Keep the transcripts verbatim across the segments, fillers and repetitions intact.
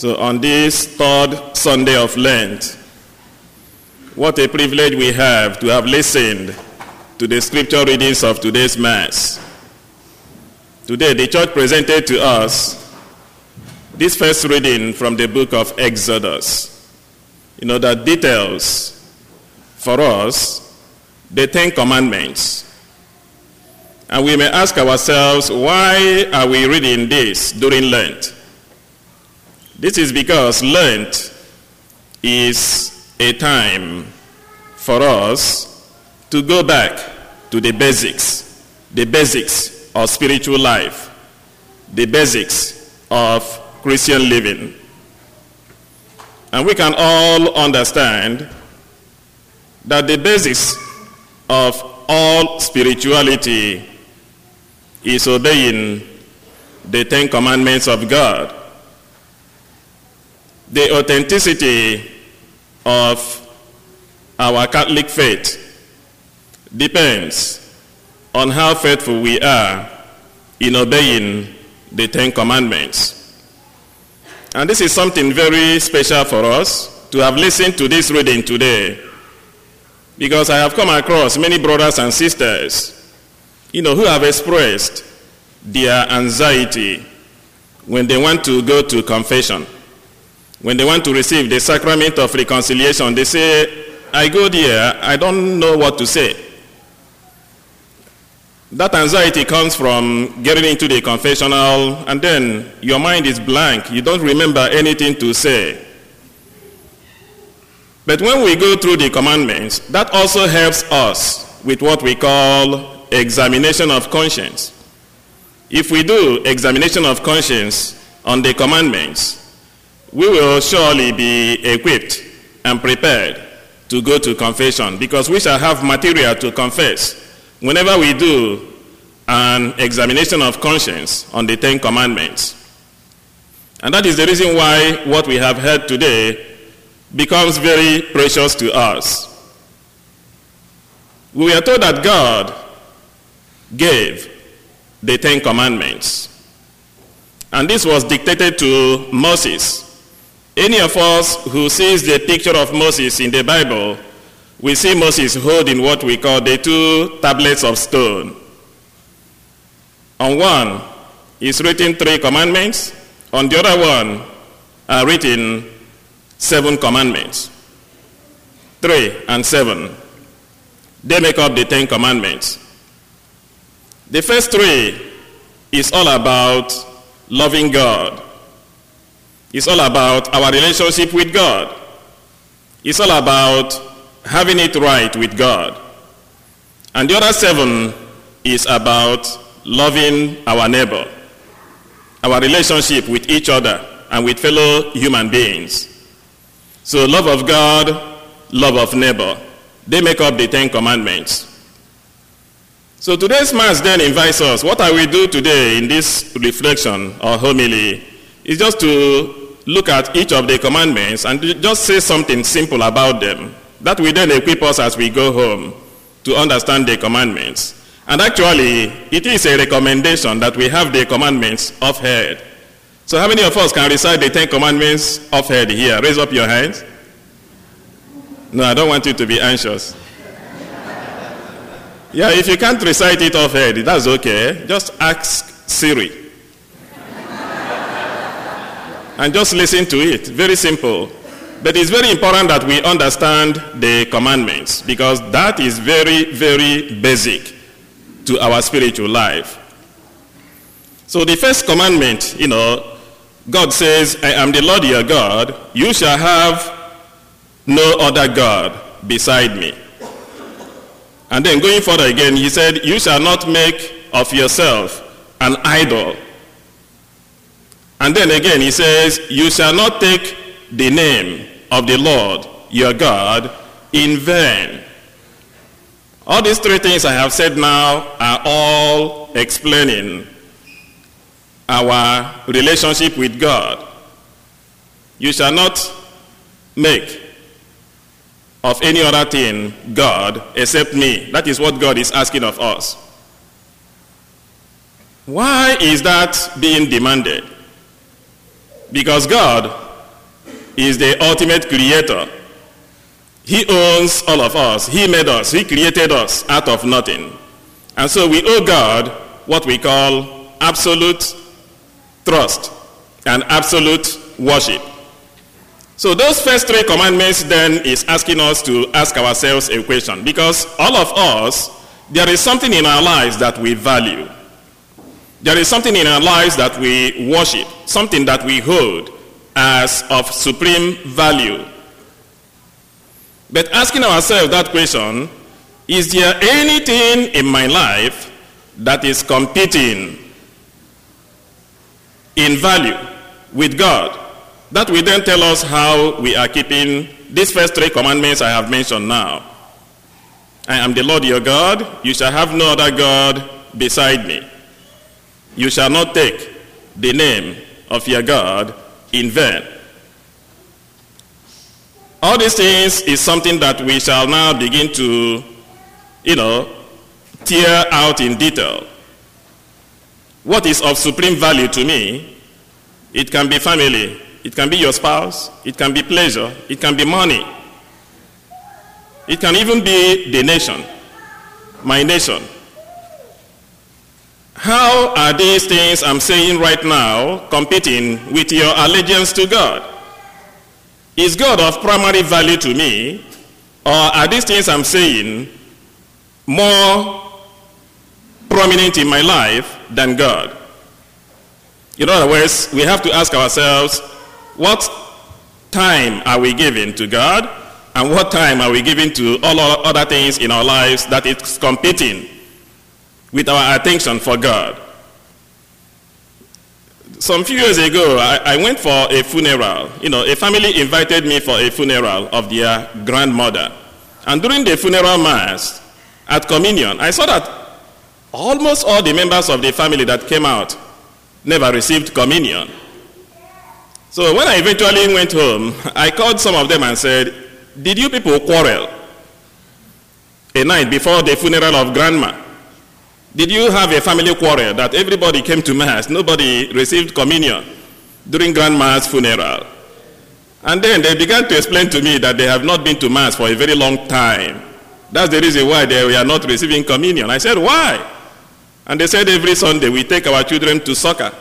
So on this third Sunday of Lent, what a privilege we have to have listened to the scripture readings of today's Mass. Today, the church presented to us this first reading from the book of Exodus. You know, that details for us the Ten Commandments. And we may ask ourselves, why are we reading this during Lent? This is because Lent is a time for us to go back to the basics, the basics of spiritual life, the basics of Christian living. And we can all understand that the basics of all spirituality is obeying the Ten Commandments of God. The authenticity of our Catholic faith depends on how faithful we are in obeying the Ten Commandments. And this is something very special for us to have listened to this reading today, because I have come across many brothers and sisters, you know, who have expressed their anxiety when they want to go to confession. When they want to receive the sacrament of reconciliation, they say, I go there, I don't know what to say. That anxiety comes from getting into the confessional, and then your mind is blank. You don't remember anything to say. But when we go through the commandments, that also helps us with what we call examination of conscience. If we do examination of conscience on the commandments, we will surely be equipped and prepared to go to confession, because we shall have material to confess whenever we do an examination of conscience on the Ten Commandments. And that is the reason why what we have heard today becomes very precious to us. We are told that God gave the Ten Commandments, and this was dictated to Moses. Any of us who sees the picture of Moses in the Bible, we see Moses holding what we call the two tablets of stone. On one is written three commandments. On the other one are written seven commandments. Three and seven. They make up the Ten Commandments. The first three is all about loving God. It's all about our relationship with God. It's all about having it right with God. And the other seven is about loving our neighbor, our relationship with each other and with fellow human beings. So love of God, love of neighbor, they make up the Ten Commandments. So today's Mass then invites us, what I will do today in this reflection or homily is just to look at each of the commandments and just say something simple about them. That will then equip us as we go home to understand the commandments. And actually, it is a recommendation that we have the commandments off-head. So how many of us can recite the Ten Commandments off-head here? Raise up your hands. No, I don't want you to be anxious. Yeah, if you can't recite it off-head, that's okay. Just ask Siri. And just listen to it. Very simple. But it's very important that we understand the commandments, because that is very, very basic to our spiritual life. So the first commandment, you know, God says, I am the Lord your God. You shall have no other God beside me. And then going further again, he said, you shall not make of yourself an idol. And then again he says, you shall not take the name of the Lord your God in vain. All these three things I have said now are all explaining our relationship with God. You shall not make of any other thing God except me. That is what God is asking of us. Why is that being demanded? Because God is the ultimate creator. He owns all of us. He made us. He created us out of nothing. And so we owe God what we call absolute trust and absolute worship. So those first three commandments then is asking us to ask ourselves a question, because all of us, there is something in our lives that we value. There is something in our lives that we worship, something that we hold as of supreme value. But asking ourselves that question, is there anything in my life that is competing in value with God? That will then tell us how we are keeping these first three commandments I have mentioned now. I am the Lord your God. You shall have no other God beside me. You shall not take the name of your God in vain. All these things is something that we shall now begin to, you know, tear out in detail. What is of supreme value to me? It can be family. It can be your spouse. It can be pleasure. It can be money. It can even be the nation, my nation. How are these things I'm saying right now competing with your allegiance to God? Is God of primary value to me, or are these things I'm saying more prominent in my life than God? In other words, we have to ask ourselves, what time are we giving to God, and what time are we giving to all other things in our lives that is competing with our attention for God? Some few years ago, I, I went for a funeral. You know, a family invited me for a funeral of their grandmother. And during the funeral mass, at communion, I saw that almost all the members of the family that came out never received communion. So when I eventually went home, I called some of them and said, did you people quarrel a night before the funeral of grandma? Did you have a family quarrel that everybody came to mass, nobody received communion during grandma's funeral? And then they began to explain to me that they have not been to mass for a very long time. That's the reason why they were not receiving communion. I said, why? And they said every Sunday we take our children to soccer.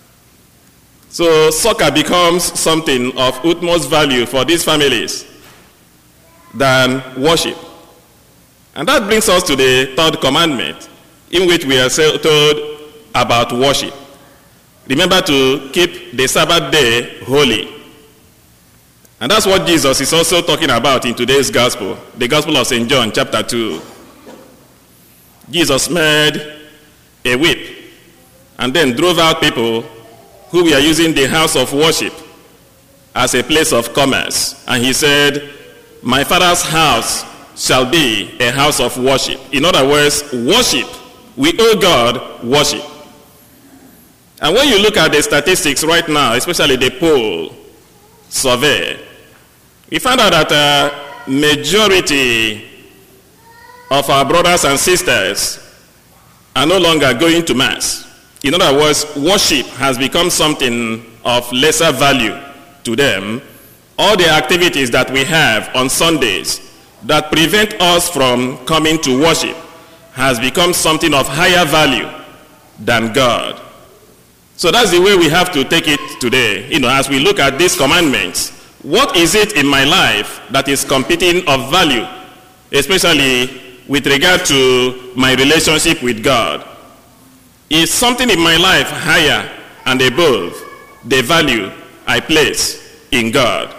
So soccer becomes something of utmost value for these families than worship. And that brings us to the third commandment, in which we are told about worship. Remember to keep the Sabbath day holy. And that's what Jesus is also talking about in today's gospel, the Gospel of Saint John, chapter two. Jesus made a whip and then drove out people who were using the house of worship as a place of commerce. And he said, my Father's house shall be a house of worship. In other words, worship. We owe God worship. And when you look at the statistics right now, especially the poll survey, we found out that a majority of our brothers and sisters are no longer going to mass. In other words, worship has become something of lesser value to them. All the activities that we have on Sundays that prevent us from coming to worship has become something of higher value than God. So that's the way we have to take it today. You know, as we look at these commandments, what is it in my life that is competing of value, especially with regard to my relationship with God? Is something in my life higher and above the value I place in God?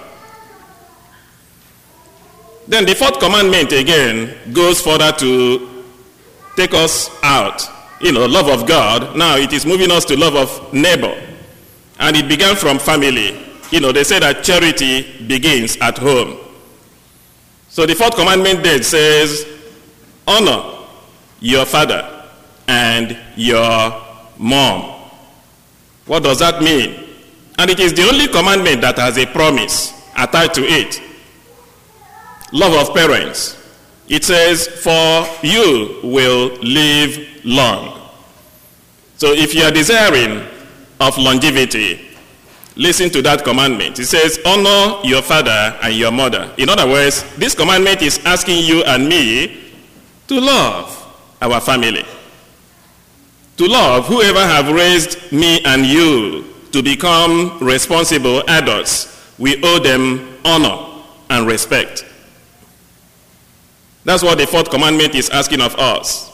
Then the fourth commandment again goes further to take us out, you know, love of God. Now it is moving us to love of neighbor. And it began from family. You know, they say that charity begins at home. So the fourth commandment then says, honor your father and your mom. What does that mean? And it is the only commandment that has a promise attached to it. Love of parents. It says, for you will live long. So if you are desiring of longevity, listen to that commandment. It says, honor your father and your mother. In other words, this commandment is asking you and me to love our family. To love whoever have raised me and you to become responsible adults. We owe them honor and respect. That's what the fourth commandment is asking of us.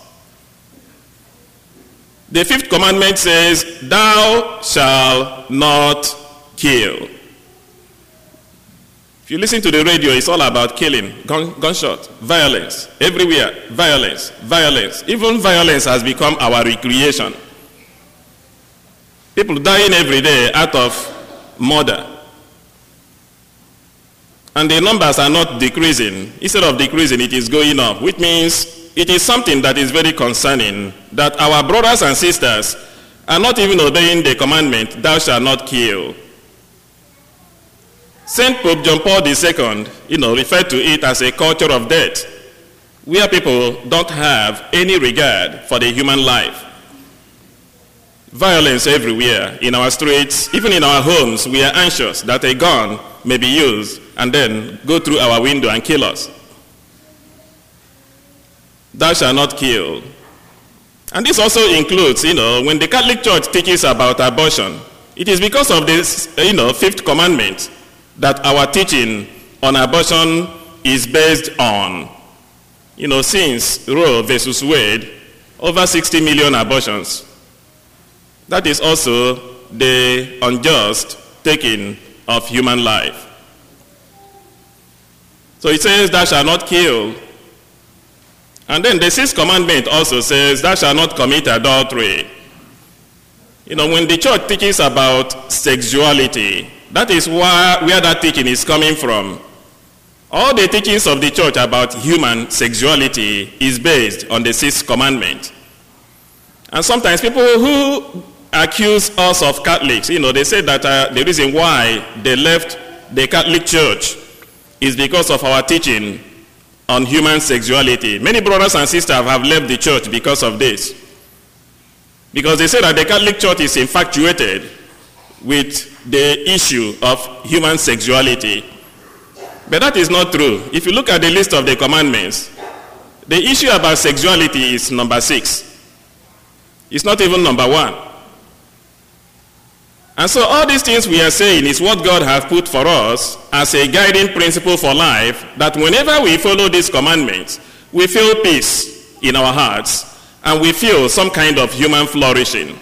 The fifth commandment says, thou shalt not kill. If you listen to the radio, it's all about killing, gun, gunshot, violence, everywhere, violence, violence. Even violence has become our recreation. People dying every day out of murder. And the numbers are not decreasing. Instead of decreasing, it is going up, which means it is something that is very concerning, that our brothers and sisters are not even obeying the commandment, thou shalt not kill. Saint Pope John Paul the Second, you know, referred to it as a culture of death, where people don't have any regard for the human life. Violence everywhere, in our streets, even in our homes. We are anxious that a gun may be used and then go through our window and kill us. Thou shalt not kill. And this also includes, you know, when the Catholic Church teaches about abortion, it is because of this, you know, fifth commandment that our teaching on abortion is based on. You know, since Roe versus Wade, over sixty million abortions. That is also the unjust taking of human life. So it says, thou shalt not kill. And then the sixth commandment also says, thou shalt not commit adultery. You know, when the church teaches about sexuality, that is where, where that teaching is coming from. All the teachings of the church about human sexuality is based on the sixth commandment. And sometimes people who accuse us of Catholics, you know, they say that uh, the reason why they left the Catholic Church is because of our teaching on human sexuality. Many brothers and sisters have left the church because of this. Because they say that the Catholic Church is infatuated with the issue of human sexuality. But that is not true. If you look at the list of the commandments, the issue about sexuality is number six. It's not even number one. And so all these things we are saying is what God has put for us as a guiding principle for life, that whenever we follow these commandments, we feel peace in our hearts and we feel some kind of human flourishing.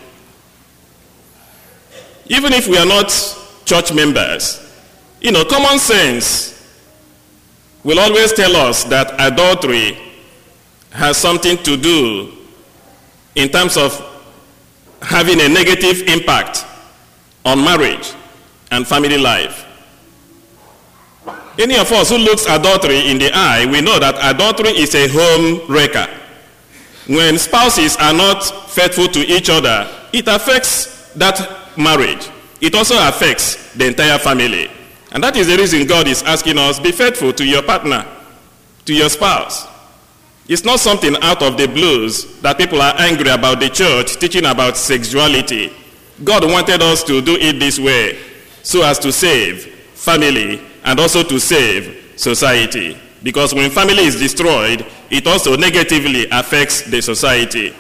Even if we are not church members, you know, common sense will always tell us that adultery has something to do in terms of having a negative impact on marriage and family life. Any of us who looks adultery in the eye, we know that adultery is a home wrecker. When spouses are not faithful to each other, it affects that marriage. It also affects the entire family. And that is the reason God is asking us, be faithful to your partner, to your spouse. It's not something out of the blues that people are angry about the church teaching about sexuality. God wanted us to do it this way so as to save family and also to save society. Because when family is destroyed, it also negatively affects the society.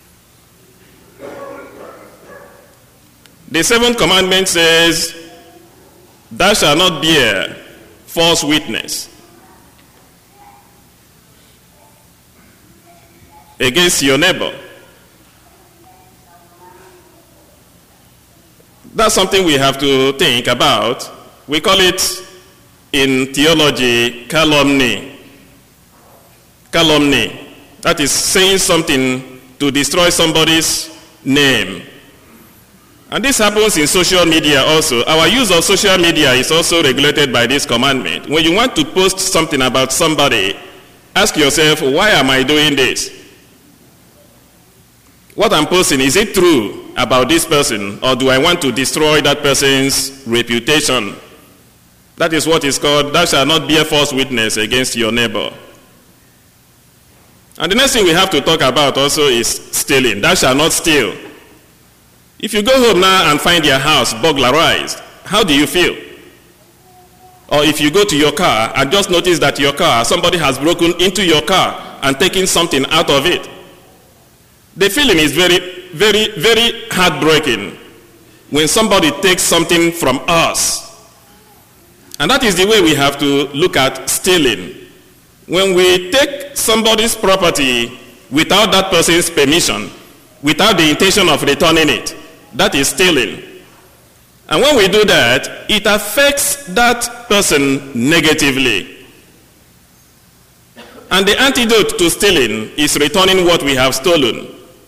The seventh commandment says, thou shalt not bear false witness against your neighbor. That's something we have to think about. We call it in theology calumny. Calumny. That is saying something to destroy somebody's name. And this happens in social media also. Our use of social media is also regulated by this commandment. When you want to post something about somebody, ask yourself, why am I doing this? What I'm posting, is it true about this person, or do I want to destroy that person's reputation? That is what is called, thou shalt not bear false witness against your neighbor. And the next thing we have to talk about also is stealing. Thou shalt not steal. If you go home now and find your house burglarized, how do you feel? Or if you go to your car and just notice that your car, somebody has broken into your car and taken something out of it. The feeling is very, very, very heartbreaking when somebody takes something from us. And that is the way we have to look at stealing. When we take somebody's property without that person's permission, without the intention of returning it, that is stealing. And when we do that, it affects that person negatively. And the antidote to stealing is returning what we have stolen.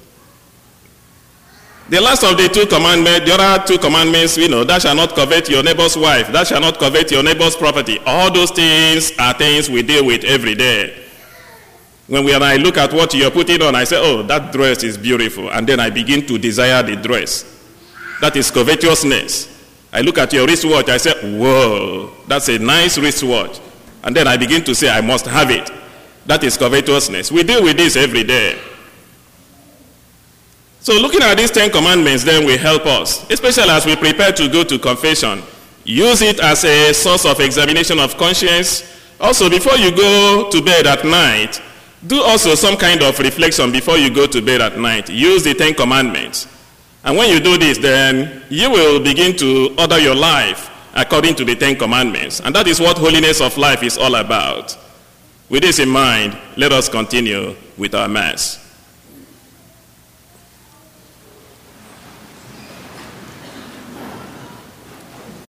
The last of the two commandments, the other two commandments, you know, thou shalt not covet your neighbor's wife, thou shalt not covet your neighbor's property. All those things are things we deal with every day. When we and I look at what you're putting on, I say, oh, that dress is beautiful. And then I begin to desire the dress. That is covetousness. I look at your wristwatch, I say, whoa, that's a nice wristwatch. And then I begin to say, I must have it. That is covetousness. We deal with this every day. So looking at these Ten Commandments then will help us, especially as we prepare to go to confession. Use it as a source of examination of conscience. Also, before you go to bed at night, do also some kind of reflection before you go to bed at night. Use the Ten Commandments. And when you do this, then you will begin to order your life according to the Ten Commandments. And that is what holiness of life is all about. With this in mind, let us continue with our Mass.